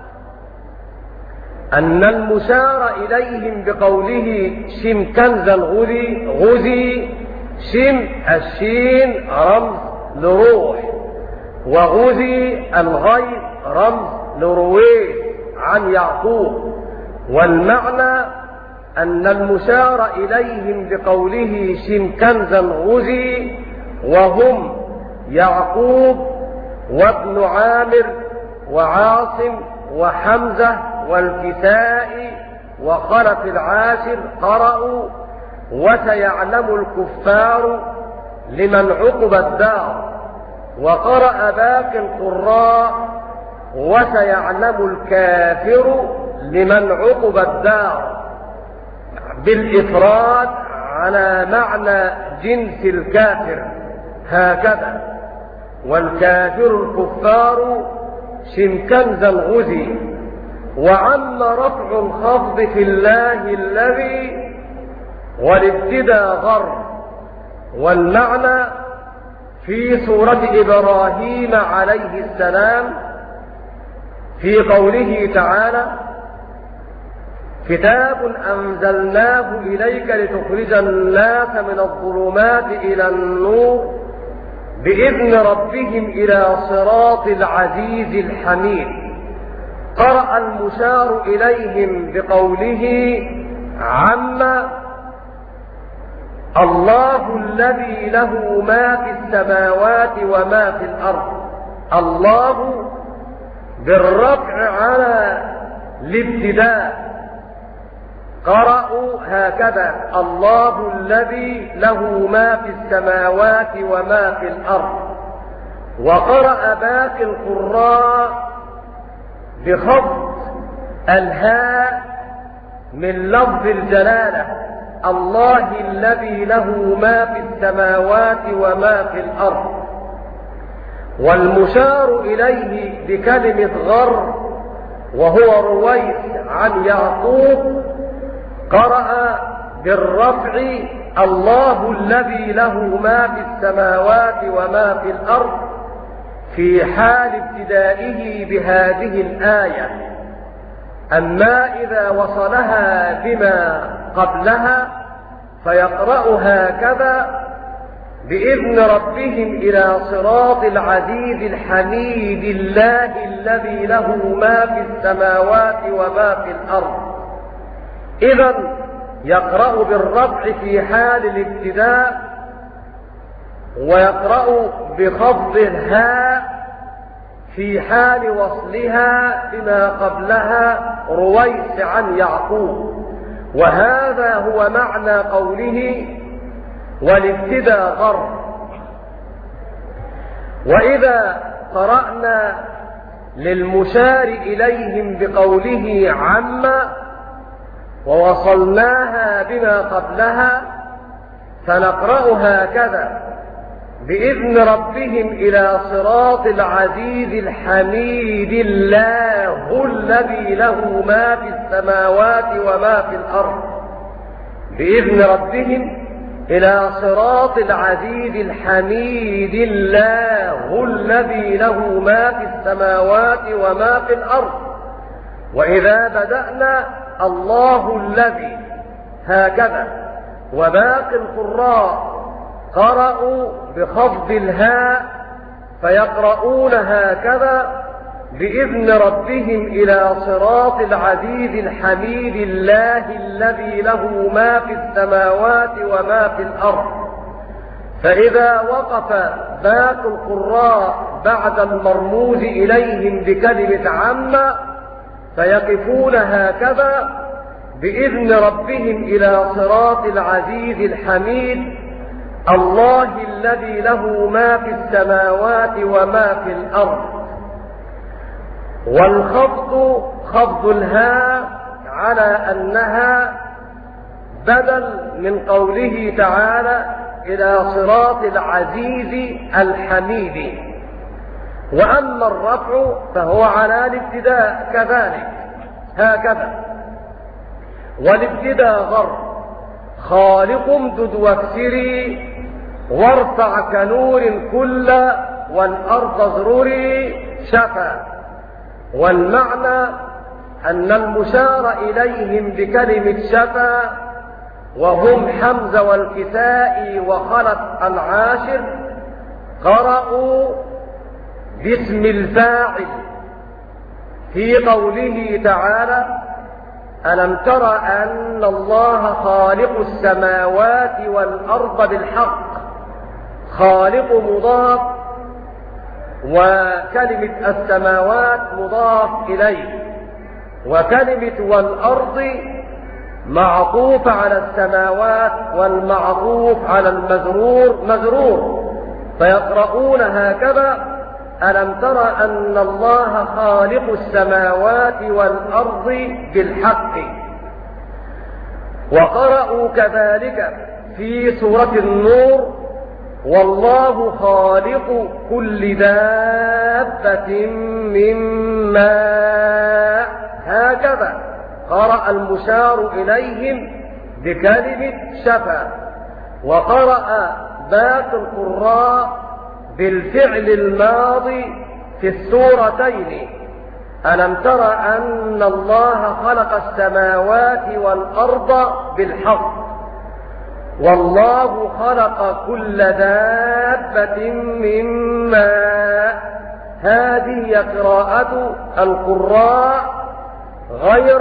أن المشار إليهم بقوله شمكنز الغزي، غزي شم الشين رمز لروح، وغزي الغيب رمز لرويح عن يعقوب. والمعنى أن المشار إليهم بقوله شمكنز غزي وهم يعقوب وابن عامر وعاصم وحمزة والكساء وخلف العاشر قرأوا وسيعلم الكفار لمن عقب الدار. وقرأ باقي القراء وسيعلم الكافر لمن عقب الدار بالإفراد على معنى جنس الكافر، هكذا. والكافر الكفار شمكنز الغزي. وعم رفع الخفض في الله الذي والابتداء غر. والمعنى في سورة إبراهيم عليه السلام في قوله تعالى: كتاب أنزلناه إليك لتخرج الناس من الظلمات إلى النور بإذن ربهم إلى صراط العزيز الحميد. قرأ المشار إليهم بقوله: عما الله الذي له ما في السماوات وما في الأرض. الله بالرفع على الابتداء، قرأوا هكذا: الله الذي له ما في السماوات وما في الأرض. وقرأ باقي القراء بخفض الهاء من لفظ الجلالة: الله الذي له ما في السماوات وما في الأرض. والمشار إليه بكلمة غر وهو رويس عن يعقوب قرأ بالرفع: الله الذي له ما في السماوات وما في الأرض، في حال ابتدائه بهذه الآية. أما إذا وصلها بما قبلها فيقرأ هكذا: بإذن ربهم إلى صراط العزيز الحميد الله الذي له ما في السماوات وما في الأرض. إذن يقرأ بالرفع في حال الابتداء، ويقرأ بخفض الهاء في حال وصلها بما قبلها رويس عن يعقوب. وهذا هو معنى قوله: والابتداء غر. وإذا قرأنا للمشار إليهم بقوله عما ووصلناها بما قبلها فنقرأ هكذا: بإذن ربهم إلى صراط العزيز الحميد الله الذي له ما في السماوات وما في الأرض. بإذن ربهم إلى صراط العزيز الحميد الله الذي له ما في السماوات وما في الأرض. وإذا بدأنا الله الذي هكذا. وباقي القراء قرأوا بخفض الهاء فيقرؤون هكذا: بإذن ربهم إلى صراط العزيز الحميد الله الذي له ما في السماوات وما في الأرض. فإذا وقف باقي القراء بعد المرموز إليهم بكلمة عما فيقفون هكذا: بإذن ربهم إلى صراط العزيز الحميد الله الذي له ما في السماوات وما في الأرض. والخفض خفض الهاء على أنها بدل من قوله تعالى: إلى صراط العزيز الحميد. وأما الرفع فهو على الابتداء كذلك هكذا. والابتداء غر: خالق امدد واكسري وارفع كنور كل والأرض ازرري شفا. والمعنى أن المشار إليهم بكلمة شفا وهم حمزة والكسائي وخلف العاشر قرأوا باسم الفاعل في قوله تعالى: ألم تر أن الله خالق السماوات والأرض بالحق. خالق مضاف وكلمة السماوات مضاف إليه، وكلمة والأرض معطوف على السماوات والمعطوف على المزرور مزرور. فيقرؤون هكذا: ألم تر أن الله خالق السماوات والأرض بالحق. وقرأوا كذلك في سورة النور: والله خالق كل دابة من ماء. هكذا قرأ المشار إليهم بكلمة شفا. وقرأ باقي القراء بالفعل الماضي في السورتين. ألم تر أن الله خلق السماوات والأرض بالحق والله خلق كل دابة من ماء. هذه قراءة القراء غير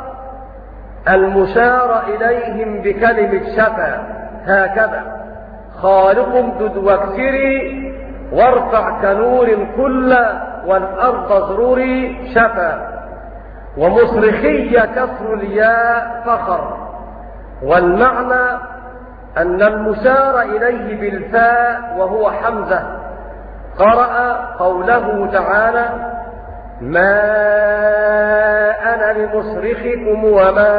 المشار إليهم بكلمة شفا. هكذا خالق دد واكسري وارفع كنور كل والأرض ضروري شفا. ومصرخي كسر الياء فخر. والمعنى أن المشار إليه بالفاء وهو حمزة قرأ قوله تعالى ما أنا بمصرخكم وما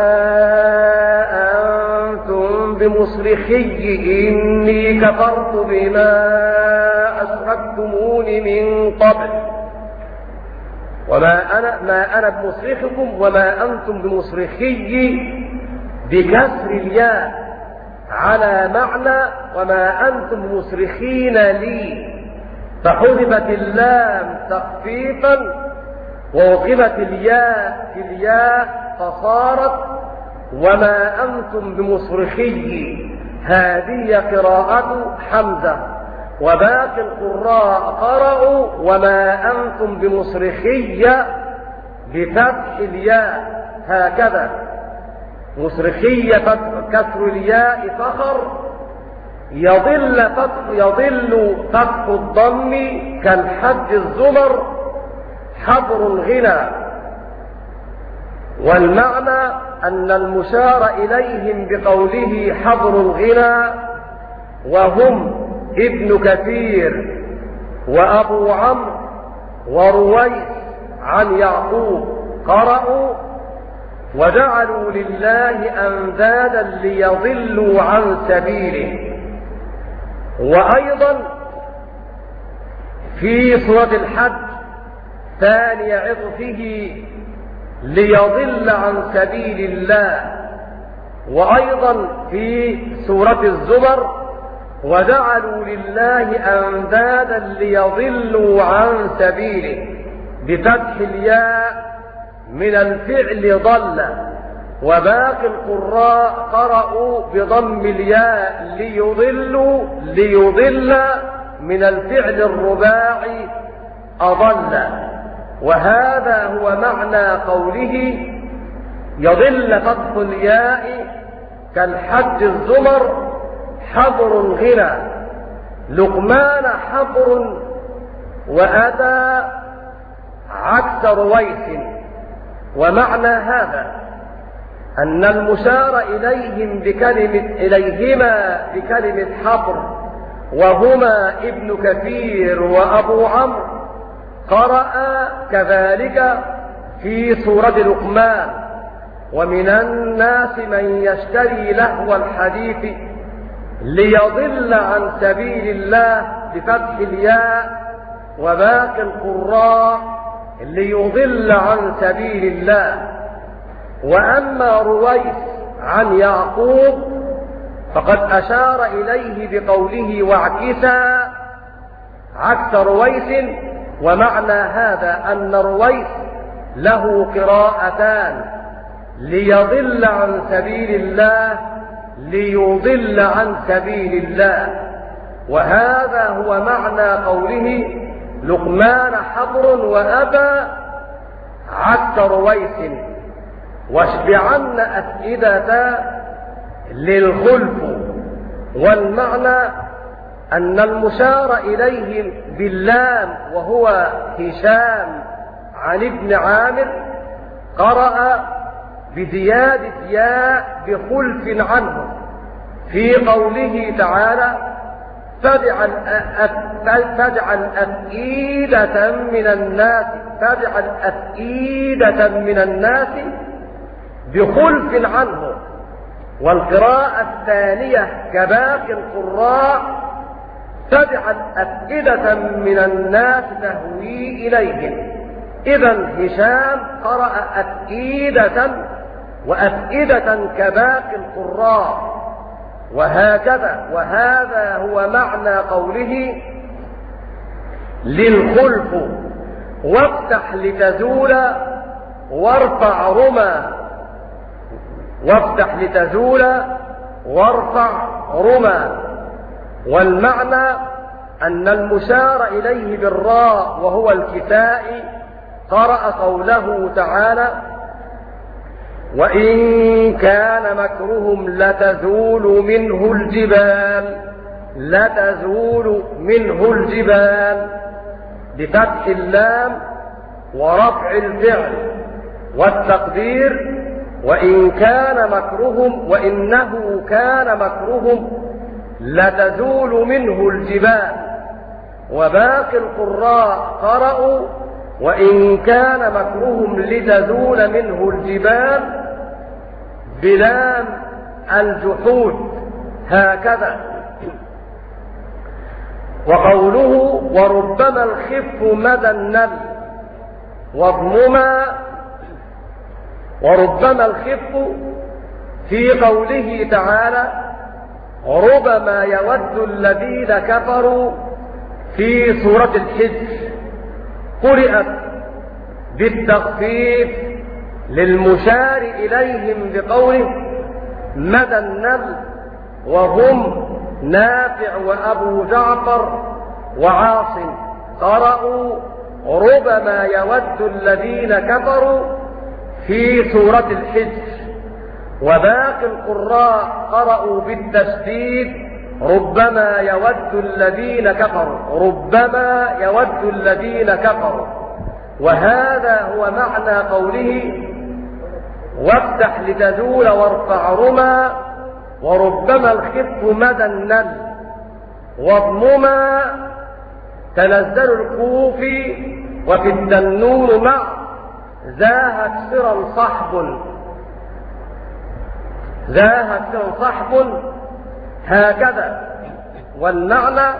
أنتم بمصرخي إني كفرت بما أشركتمون من قبل. وما أنا ما أنا بمصرخكم وما أنتم بمصرخي بكسر الياء على معنى وما أنتم بمصرخين لي، فحذفت اللام تخفيفا ووقفت الياء في الياء فصارت وما أنتم بمصرخي. هذه قراءة حمزة. وباقي القراء قرأوا وما أنتم بمصرخي بفتح الياء هكذا. مصرخي كسر الياء فخر. يضل فتح يضل فتح الضم كالحج الزمر حبر الغنى. والمعنى أن المشار إليهم بقوله حبر الغنى وهم ابن كثير وأبو عمرو ورويس عن يعقوب قرأوا وجعلوا لله أندادا ليضلوا عن سبيله. وأيضا في سورة الحج ثاني عطفه ليضل عن سبيل الله. وأيضا في سورة الزمر وجعلوا لله أندادا ليضلوا عن سبيله بفتح الياء من الفعل ضل. وباقي القراء قرأوا بضم الياء ليضلوا ليضل من الفعل الرباعي أضل. وهذا هو معنى قوله يضل فتح الياء كالحج الزمر حبر الغنى. لقمان حبر وأتى عكس رويس. ومعنى هذا أن المشار إليهم بكلمة إليهما بكلمة حبر وهما ابن كثير وأبو عمرو قرأ كذلك في سورة لقمان ومن الناس من يشتري لهو الحديث ليضل عن سبيل الله بفتح الياء. وباقي القراء ليضل عن سبيل الله. وأما رويس عن يعقوب فقد أشار إليه بقوله واعكسا عكس رويس. ومعنى هذا أن رويس له قراءتان ليضل عن سبيل الله ليضل عن سبيل الله. وهذا هو معنى قوله لقمان حبر وأبى عكس رويس. واشبعن أفئدة للخلف. والمعنى أن المشار إليهم باللام وهو هشام عن ابن عامر قرأ بزيادة ياء بخلف عنه في قوله تعالى فاجعل فاجعل أفئدة من الناس فاجعل أفئدة من الناس بخلف عنه. والقراءة الثانية كباقي القراء فاجعل أفئدة من الناس تهوي إليهم. إذا هشام قرأ أفئدة وأفئدة كباقي القراء. وهكذا. وهذا هو معنى قوله للخلف وافتح لتزول وارفع رما وافتح لتزول وارفع رما. والمعنى أن المشار إليه بالراء وهو الكفاء قرأ قوله تعالى: وإن كان مكرهم لتزول منه الجبال لتزول منه الجبال بفتح اللام ورفع الفعل، والتقدير وإن كان مكرهم وإنه كان مكرهم لتزول منه الجبال. وباقي القراء قرأوا وإن كان مكرهم لتزول منه الجبال بلام الجحود هكذا. وقوله وربما الخف مدى النل واضمما، وربما الخف في قوله تعالى: ربما يود الذين كفروا في سورة الحج، قرأت بالتخفيف للمشار إليهم بقوله مدى النبل، وهم نافع وأبو جعفر وعاصم قرأوا ربما يود الذين كفروا في سورة الحج. وباقي القراء قرأوا بالتشديد ربما يود الذين كفروا ربما يود الذين كفروا. وهذا هو معنى قوله وافتح لتزول وارفع رما، وربما الخف مدى النل واضمما. تنزل الكوفي وفي التنون مع زاهت سرا صحب زاهت سرا صحب هكذا. والمعنى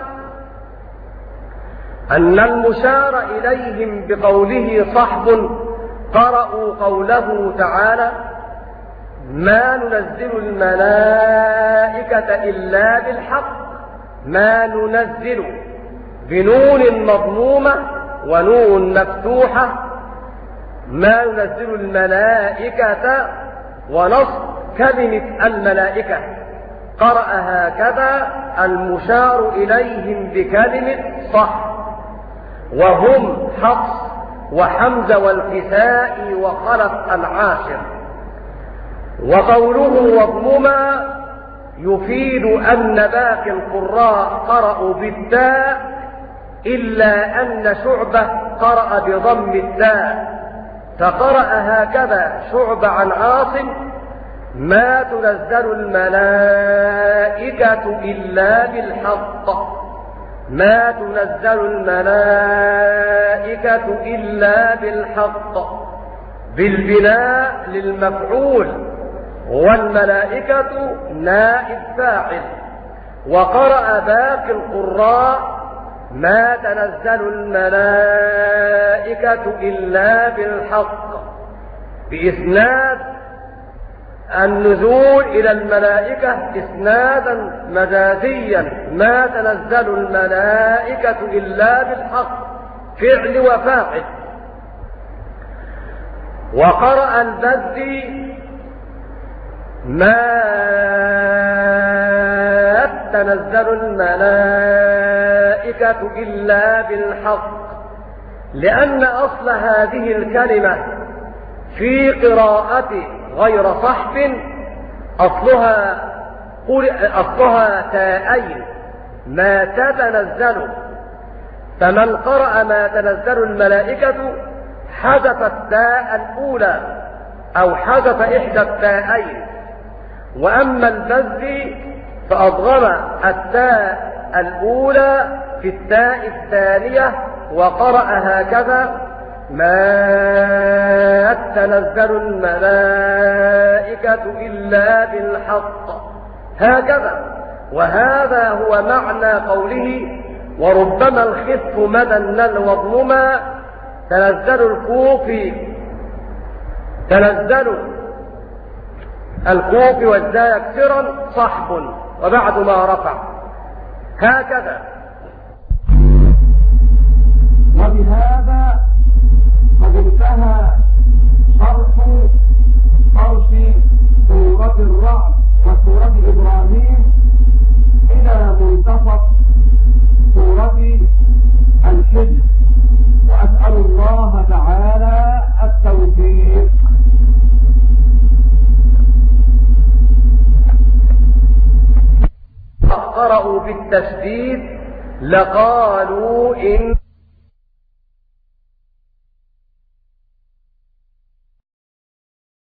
أن المشار إليهم بقوله صحب قرأوا قوله تعالى: ما ننزل الملائكة إلا بالحق، ما ننزل بنون مضمومة ونون مفتوحة، ما ننزل الملائكة ونصب كلمة الملائكة. قرأ هكذا المشار إليهم بكلمة صح، وهم حفص وحمزة والكسائي وخلف العاشر. وقوله واضمما يفيد أن باقي القراء قرأوا بالتاء إلا أن شعبة قرأ بضم التاء، فقرأ هكذا شعبة عن عاصم: ما تنزل الملائكة إلا بالحق، ما تنزل الملائكة إلا بالحق، بالبناء للمفعول، والملائكة نائب فاعل. وقرأ باقي القراء: ما تنزل الملائكة إلا بالحق، بإسناد النزول إلى الملائكة إسنادا مجازيا: ما تنزل الملائكة إلا بالحق، فعل وفاعل. وقرأ البزي: ما تنزل الملائكة إلا بالحق، لأن أصل هذه الكلمة في قراءة غير صحب أصلها أصلها تاءين ما تتنزل، فمن قرأ ما تنزل الملائكة حذف التاء الأولى أو حذف إحدى التاءين. وأما البزي فأضغم التاء الأولى في التاء الثانية وقرأ هكذا: ما تنزل الملائكة إلا بالحق، هكذا. وهذا هو معنى قوله وربما الخف مدى النل واضمما. تنزل الكوفي تنزل الكوفي والزاي كسرا صحب وبعد ما رفع هكذا. وبهذا قد انتهى شرح فرش سورة الرعد وسورة إبراهيم إلى منتصف سورة الحجر، وأسأل الله تعالى التوفيق. قرأوا بالتشديد لقالوا إن